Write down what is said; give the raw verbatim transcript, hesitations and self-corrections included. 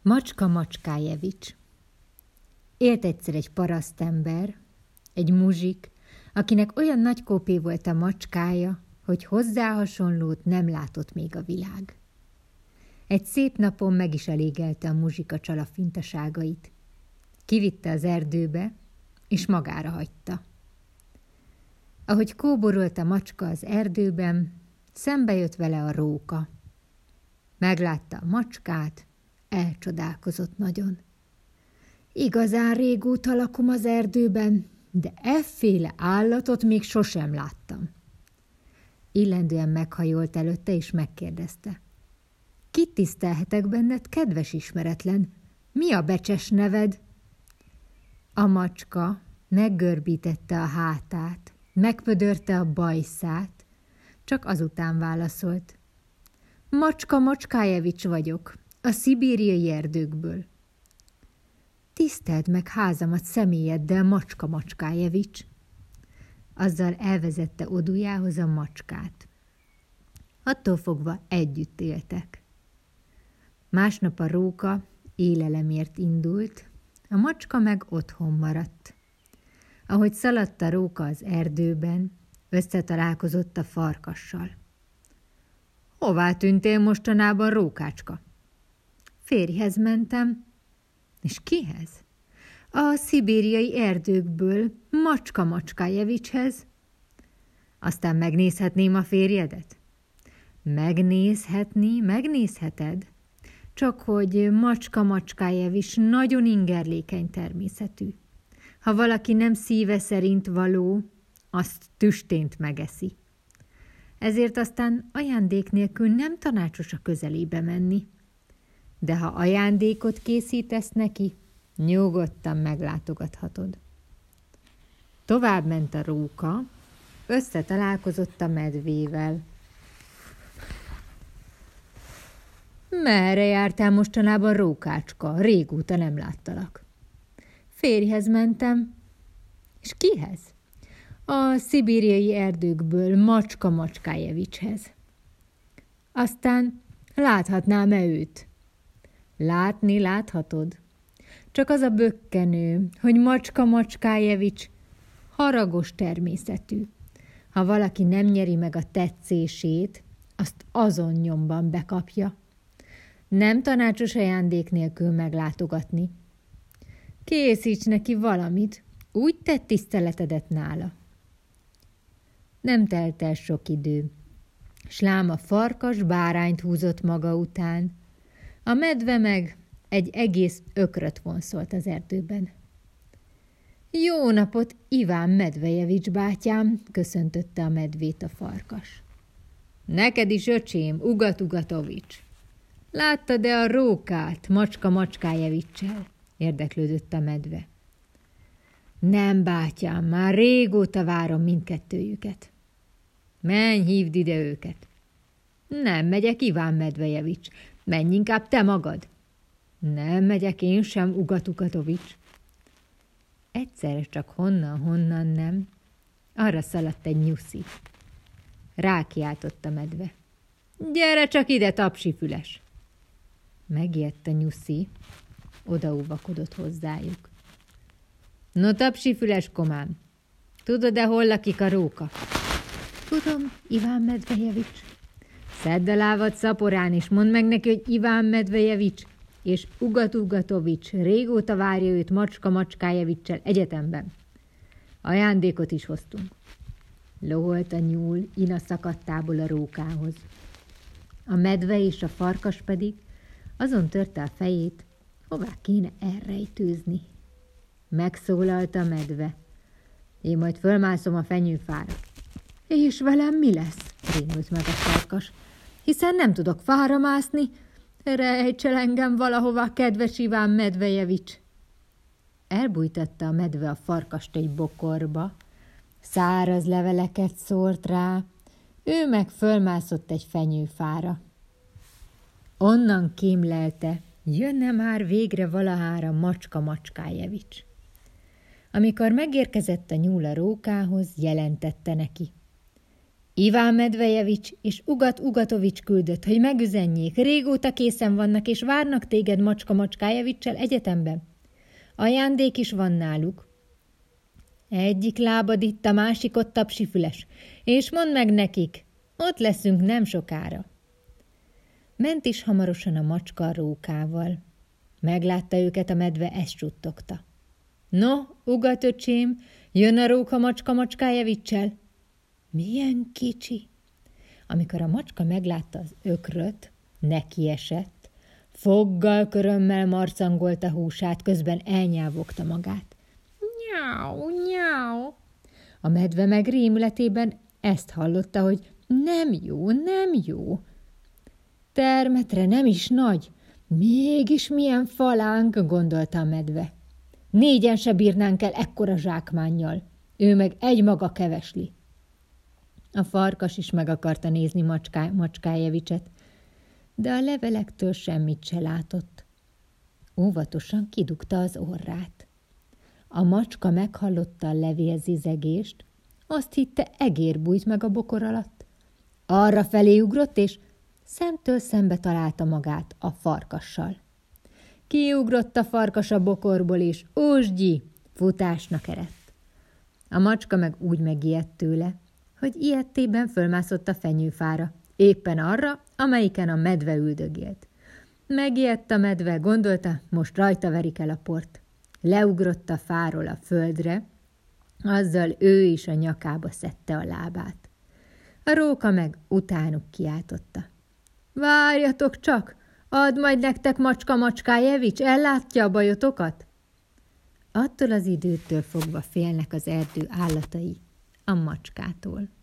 Macska Macskájevics. Élt egyszer egy parasztember, egy muzsik, akinek olyan nagy kópé volt a macskája, hogy hozzá hasonlót nem látott még a világ. Egy szép napon meg is elégelte a muzsik a csala fintaságait. Kivitte az erdőbe, és magára hagyta. Ahogy kóborolt a macska az erdőben, szembe jött vele a róka. Meglátta a macskát, elcsodálkozott nagyon. Igazán régóta lakom az erdőben, de efféle állatot még sosem láttam. Illendően meghajolt előtte, és megkérdezte. Kit tisztelhetek benned, kedves ismeretlen? Mi a becses neved? A macska meggörbítette a hátát, megpödörte a bajszát, csak azután válaszolt. Macska Macskájevics vagyok, a szibériai erdőkből. Tiszteld meg házamat személyeddel, Macska Macskájevics. Azzal elvezette odujához a macskát. Attól fogva együtt éltek. Másnap a róka élelemért indult, a macska meg otthon maradt. Ahogy szaladt a róka az erdőben, összetalálkozott a farkassal. Hová tűntél mostanában, rókácska? Férjhez mentem. És kihez? A szibériai erdőkből, Macska Macskájevicshez. Aztán megnézhetném a férjedet? Megnézhetni, megnézheted. Csak hogy Macska Macskájevics nagyon ingerlékeny természetű. Ha valaki nem szíve szerint való, azt tüstént megeszi. Ezért aztán ajándék nélkül nem tanácsos a közelébe menni. De ha ajándékot készítesz neki, nyugodtan meglátogathatod. Tovább ment a róka, összetalálkozott a medvével. Merre jártál mostanában, rókácska? Régóta nem láttalak. Férjhez mentem. És kihez? A szibériai erdőkből, Macska Macskájevicshez. Aztán láthatnám-e őt? Látni láthatod. Csak az a bökkenő, hogy Macska Macskájevics haragos természetű. Ha valaki nem nyeri meg a tetszését, azt azon nyomban bekapja. Nem tanácsos ajándék nélkül meglátogatni. Készíts neki valamit, úgy tett tiszteletedet nála. Nem telt el sok idő, s lám a farkas bárányt húzott maga után, a medve meg egy egész ökröt vonszolt az erdőben. Jó napot, Iván Medvejevics bátyám, köszöntötte a medvét a farkas. Neked is, öcsém, Ugat-Ugatovics. Láttad-e a rókát Macska Macskájevicsel? Érdeklődött a medve. Nem, bátyám, már régóta várom mindkettőjüket. Menj, hívd ide őket. Nem megyek, Iván Medvejevics. Menj inkább te magad. Nem megyek én sem, Ugat-Ugatovics. Egyszerre csak honnan-honnan nem, arra szaladt egy nyuszi. Rákiáltott a medve. Gyere csak ide, tapsifüles! Megijedt a nyuszi, odaúvakodott hozzájuk. No, tapsifüles komám, tudod-e, hol lakik a róka? Tudom, Iván Medvejevics. Szedd a lábad szaporán, és mondd meg neki, hogy Iván Medvejevics és Ugat-Ugatovics régóta várja őt Macska Macskájevicsel egyetemben. Ajándékot is hoztunk. Loholt a nyúl ina szakadtából a rókához. A medve és a farkas pedig azon törte a fejét, hová kéne elrejtőzni. Megszólalt a medve. Én majd fölmászom a fenyőfára. És velem mi lesz? Rémült meg a farkas. Hiszen nem tudok fára mászni. Rejts el engem valahova, kedves Iván Medvejevics. Elbújtatta a medve a farkast egy bokorba, száraz leveleket szórt rá, ő meg fölmászott egy fenyőfára. Onnan kémlelte, jönne már végre valahára Macska Macskájevics. Amikor megérkezett a nyúl a rókához, jelentette neki. Iván Medvejevics és Ugat Ugatovics küldött, hogy megüzenjék, régóta készen vannak és várnak téged Macska Macskájevicsel egyetemben. Ajándék is van náluk. Egyik lábad itt, a másik ott tapsifüles, és mondd meg nekik, ott leszünk nem sokára. Ment is hamarosan a macska a rókával. Meglátta őket a medve, ezt suttogta. No, Ugat öcsém, jön a róka Macska Macskájevicsel. Milyen kicsi! Amikor a macska meglátta az ökröt, nekiesett, foggal, körömmel marcangolta húsát, közben elnyávogta magát. Nyáu, nyáu! A medve meg rémületében ezt hallotta, hogy nem jó, nem jó. Termetre nem is nagy, mégis milyen falánk, gondolta a medve. Négyen se bírnánk el ekkora zsákmánnyal, ő meg egy maga kevesli. A farkas is meg akarta nézni Macská, Macskájevicset, de a levelektől semmit se látott. Óvatosan kidugta az orrát. A macska meghallotta a levélzizegést, azt hitte, egér bújt meg a bokor alatt. Arra felé ugrott, és szemtől szembe találta magát a farkassal. Kiugrott a farkas a bokorból, és ósgyi, futásnak eredt. A macska meg úgy megijedt tőle, hogy ijedtében fölmászott a fenyőfára, éppen arra, amelyiken a medve üldögélt. Megijedt a medve, gondolta, most rajta verik el a port. Leugrott a fáról a földre, azzal ő is a nyakába szedte a lábát. A róka meg utánuk kiáltotta. Várjatok csak, add majd nektek Macska Macskájevics, ellátja a bajotokat? Attól az időtől fogva félnek az erdő állatai a macskától.